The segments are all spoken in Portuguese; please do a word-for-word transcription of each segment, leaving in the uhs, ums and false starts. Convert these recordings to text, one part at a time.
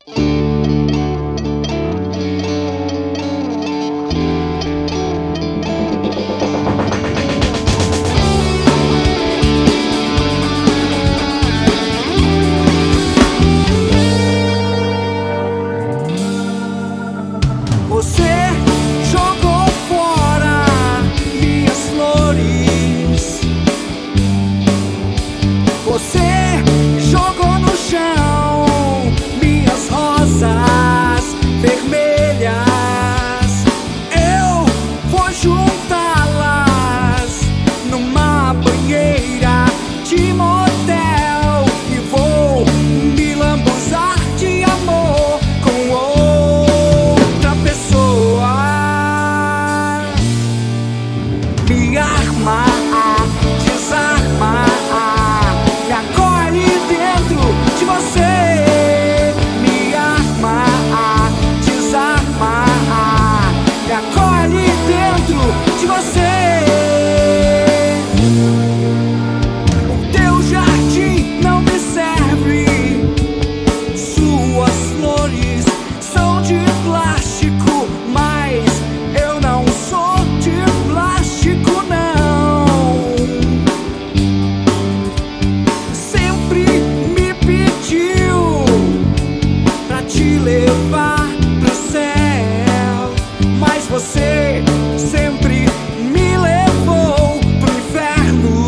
Você jogou fora minhas flores. Você jogou no chão minhas rosas vermelhas. Eu vou juntá-las numa banheira de motel e vou me lambuzar de amor com outra pessoa. Me armar, desarmar, me acolhe dentro de você. Me armar, desarmar, me acolhe dentro de você. O teu jardim não me serve, suas flores são de plástico, mas eu não sou de plástico, não. Sempre me pediu pra te levar pro céu, mas você sempre me levou pro inferno.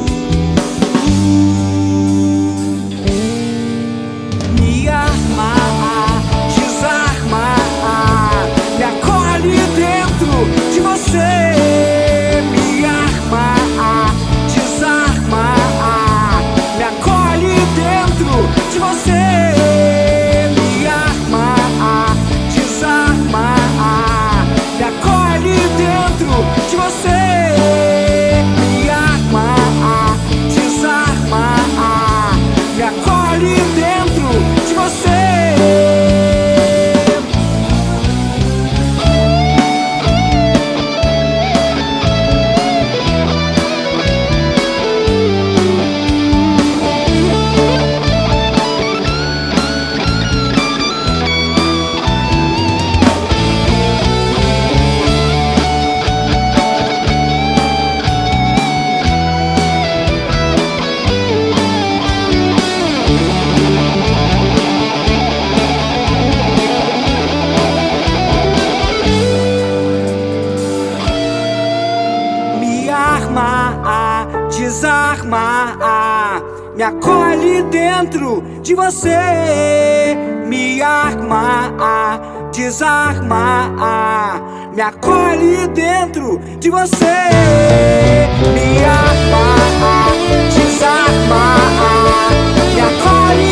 Me armar, desarmar, me acolhe dentro de você. Me armar, desarmar, me acolhe dentro de você. Me armar, desarmar, me acolhe dentro de você. Me armar, desarmar, me acolhe dentro de você. Me armar, desarmar, me acolhe dentro de você. Me armar, desarmar, me acolhe dentro de você. Me armar, desarmar, me acolhe